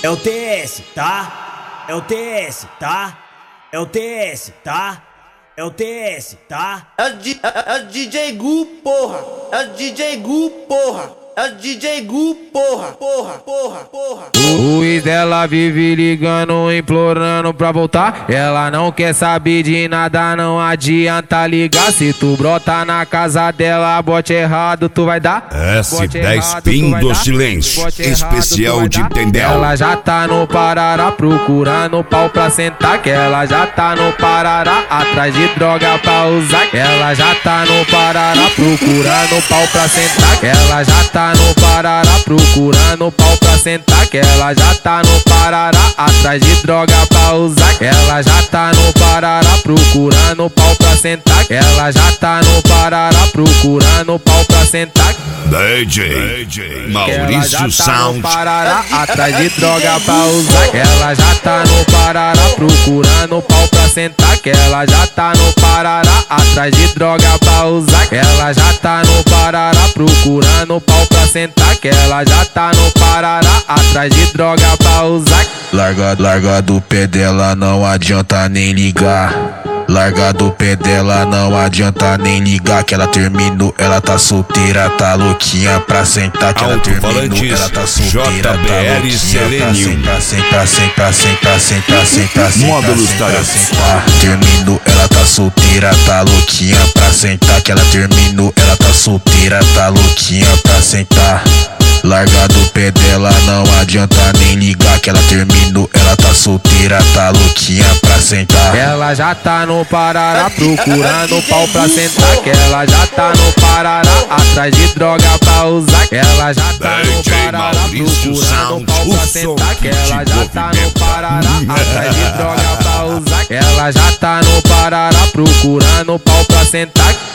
É o TS, tá? É o TS, tá? É o TS, tá? É o TS, tá? É o DJ Gu, porra! É o DJ Gu, porra! É o DJ Gu, porra! O ex dela vive ligando, implorando pra voltar. Ela não quer saber de nada, não adianta ligar. Se tu brota na casa dela, bote errado, tu vai dar. S10 Pin do Silêncio, especial de Tendel. Ela já tá no Parará, procurando pau pra sentar. Que ela já tá no Parará, atrás de droga pra usar. Ela já tá no Parará, procurando pau pra sentar. Que ela já tá no Parará, procurando pau pra sentar. Que ela já tá no Parará, atrás de droga pra usar. Ela já tá no Parará, procurando pau pra sentar. Ela já tá no Parará, procurando pau pra sentar. DJ Maurício Sound, Parará, atrás de droga pra usar. Ela já tá no Parará, procurando pau pra sentar. Que ela já tá no Parará, atrás de droga pra usar. Ela já tá no Parará, procurando pau pra sentar. Que ela já tá no Parará, atrás de droga pra usar. Larga do pé dela, não adianta nem ligar. Larga do pé dela, não adianta nem ligar. Que ela terminou, ela tá solteira, tá louquinha pra sentar. Que ela terminou, ela tá solteira, tá louquinha pra sentar. Módulos Tarefas. Terminou, ela tá solteira, tá louquinha pra sentar. Que ela terminou, ela tá solteira, tá louquinha pra sentar. Larga do pé dela, não adianta nem ligar. Que ela terminou, ela tá solteira, tá louquinha pra sentar. Ela já tá no Parará, procurando pau pra sentar. Que ela já tá no Parará, atrás de droga pra usar. Ela já tá no Parará, procurando pau pra sentar. Que ela já tá no Parará, atrás de droga pra usar. Ela já tá no Parará, procurando pau pra sentar.